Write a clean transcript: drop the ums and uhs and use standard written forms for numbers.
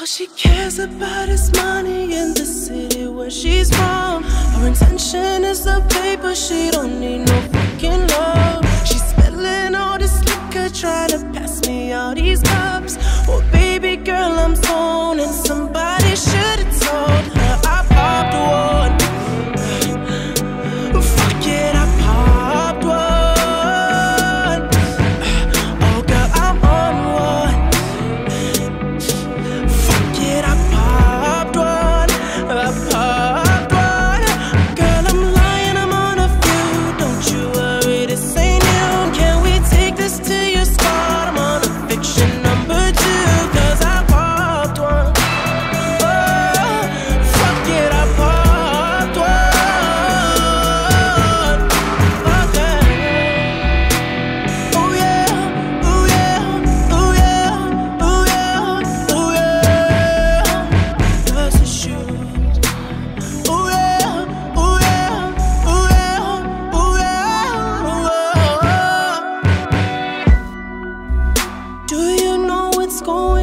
she cares about is money in the city where she's from. Her intention is the paper, she don't need no fucking love. She's spilling all this liquor, trying to pass me all these cups. Well, baby girl, I'm zoned, and somebody should've told her I popped one. Fuck it, I popped one. Oh girl, I'm on one. Fuck it, I popped one. I popped one. Girl, I'm lying, I'm on a few. Don't you worry, this ain't new. Can we take this to your spot? I'm on a fiction number 2, 'cause I popped one. Oh, fuck it, I popped one. Okay. Oh yeah, oh yeah, oh yeah, oh yeah, oh yeah. Does the shoes? Oh yeah, oh yeah, oh yeah, oh yeah, oh yeah. Do you know what's going